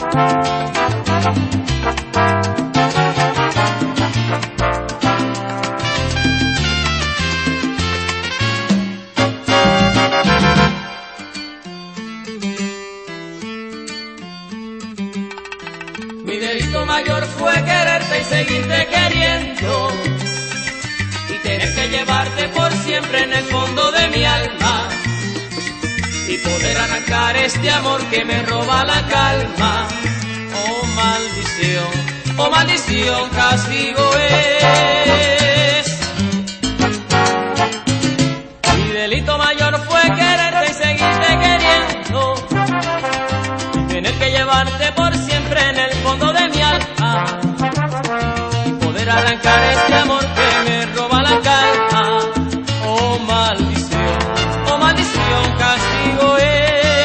Mi delito mayor fue quererte y seguirte queriendo, y tener que llevarte por siempre en el fondo de mi alma, y poder arrancar este amor que me roba la calma. Oh maldición, castigo es. Mi delito mayor fue quererte y seguirte queriendo, y tener que llevarte por siempre en el fondo de mi alma, y poder arrancar este amor que me roba la calma. Oh maldición, castigo es.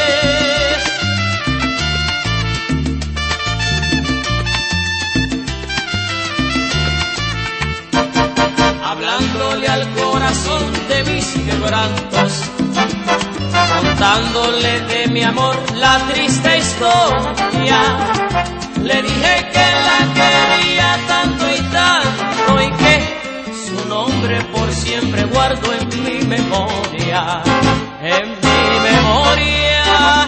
Hablándole al corazón de mis quebrantos, contándole de mi amor la triste historia, le dije que la quería tanto y tanto, y que su nombre por siempre guardo en mi memoria, en mi memoria.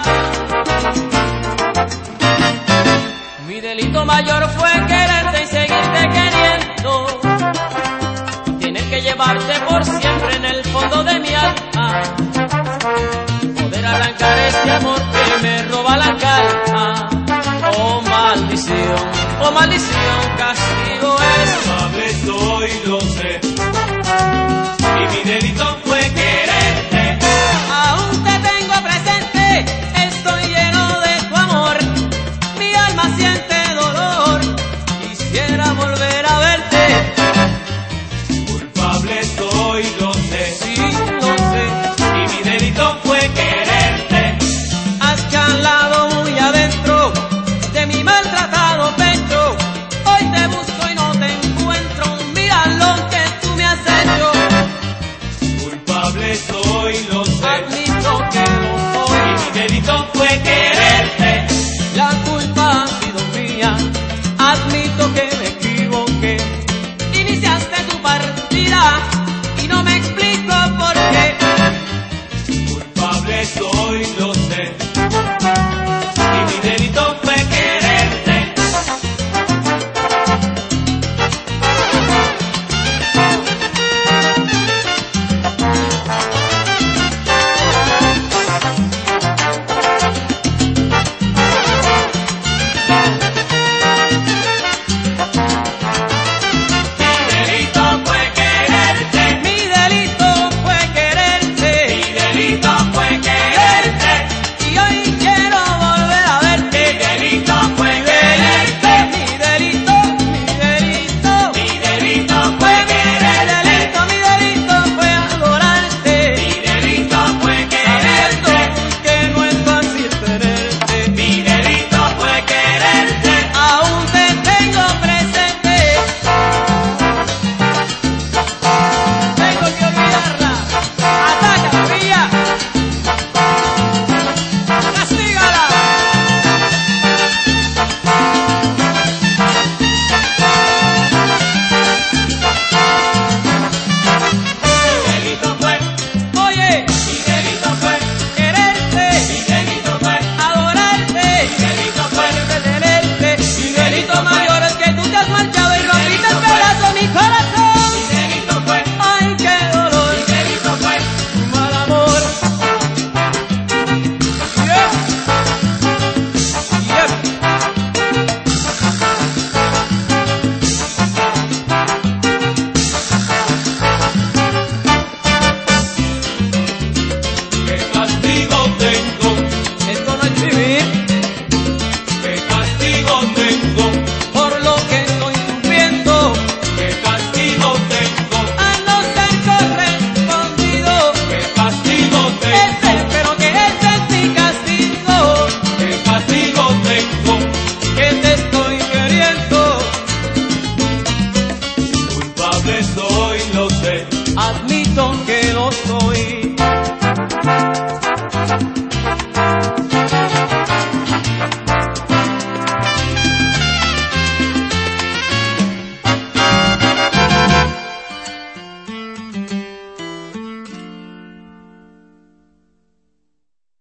Mi delito mayor fue quererte y seguirte queriendo, tener que llevarte por siempre en el fondo de mi alma, poder arrancar este amor que me roba la calma. Oh maldición, castigo es. Culpable soy, lo sé, y mi delito fue quererte. Aún te tengo presente, estoy lleno de tu amor, mi alma siente dolor, quisiera volver a verte. Culpable soy, lo sé, Sí, lo sé, y mi delito fue quererte. has calado muy adentro de mi maltratado pecho. Hoy te busco y no te encuentro, mira lo que tú me has hecho. Culpable soy, lo